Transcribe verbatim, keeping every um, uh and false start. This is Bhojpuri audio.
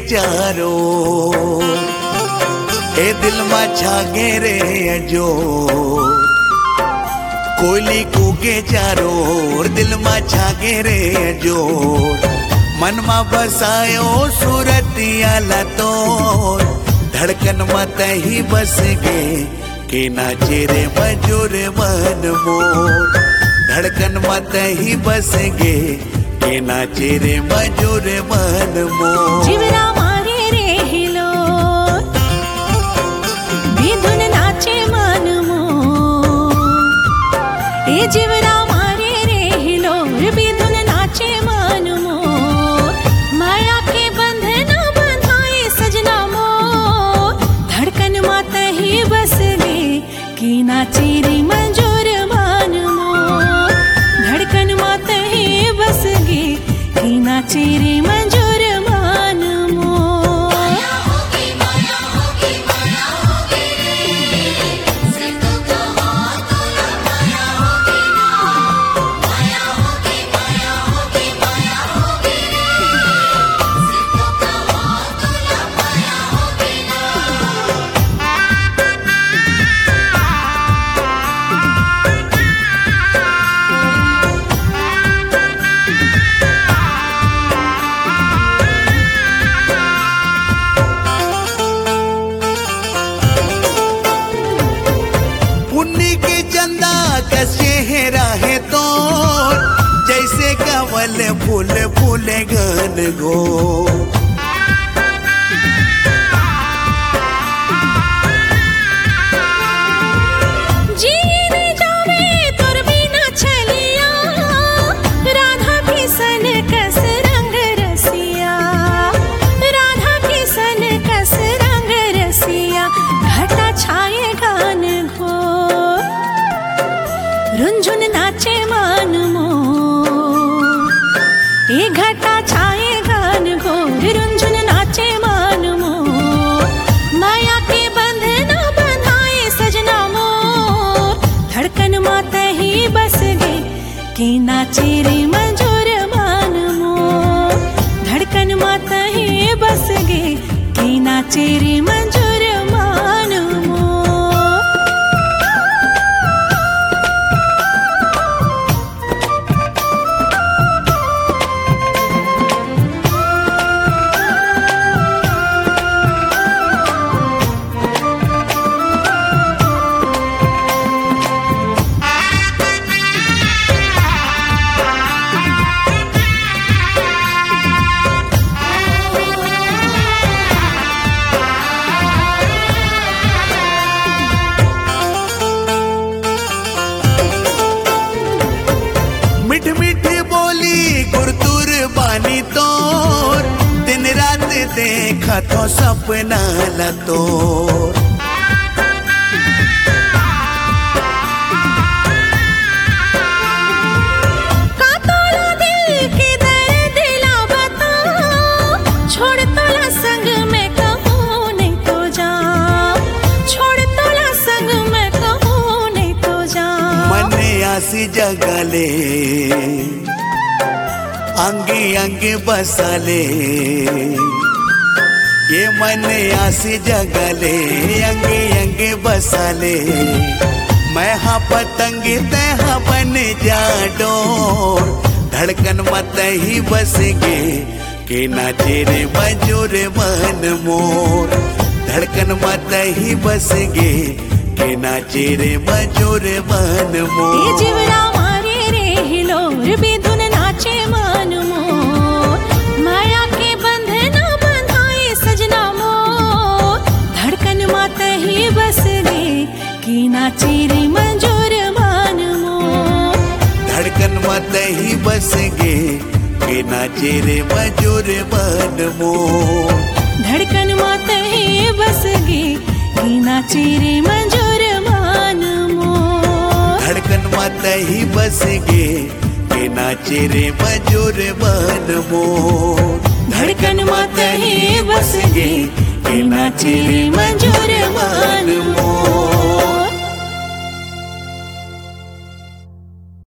चारो ए दिल में छागे रे जो कोयली कूके चारो और दिल में छागे रे जो मन में बसायो सूरतिया लतो धड़कन मत ही बस गे के नाचे रे मजूर मन मोर धड़कन मत ही बस गे के नाचे रे मजूर मन मोर जीवरा मारे रे हिलो बिधुन नाचे मन मोर ए जीवरा मारे रे हिलो बिधुन नाचे मन मोर माया के बंधन बंधाए सजना मोर धड़कन मत ही बस गे कि नाचे रे मजूर मन मोर धड़कन मत ही बस गे कि नाचे रे मजूर मन मोर पुन्नी के चंदा का चेहरा है तो जैसे कमल फूल फूले गन गो जीने जावे तोर बिना छलिया राधा किसन कस रंग रसिया राधा किसन कस रंग रसिया घटा छाए गान घो रुंझुन नाचे मन मोर ए घटा छाए गान घोर रुंझुन नाचे मन मोर माया के बंधन बंधाए सजना मोर धड़कन मत ही बस गे कि नाचे रे मजूर मन मोर धड़कन मत ही बस गे कि नाचे रे मजूर मन मोर मिठ मिठ बोली गुरतुर बानी तोर दिन रात देखा तो सपना लतोर कातोला दिल के दर्द ला बता छोड़ तोला संग में कहूँ नहीं तो जा छोड़ तोला संग में कहूँ नहीं तो जा मन आसी जगले अंगे अंगे बसले ये मन आसी जगले अंगे अंगे बसले मैं हाँ पतंग तह बन जा डोर धड़कन मत ही बस गे के नाचे रे मजूर मन मोर धड़कन मत ही बस गे के नाचे रे मजूर मन मोर ए जीवरा मारे रे हिलोर बिधुन नाचे मन मोर माया के बंधन बंधाए सजना मोर धड़कन मत ही बस गे कि नाचे रे मजूर मन मोर धड़कन मत ही बस गे के नाचे रे मजूर मन मोर धड़कन मत ही बस गे कि नाचे रे मजूर मन मोर धड़कन मत ही बस गे के नाचे रे मजूर मन मोर धड़कन मत ही बस गे के नाचे रे मजूर मन मोर।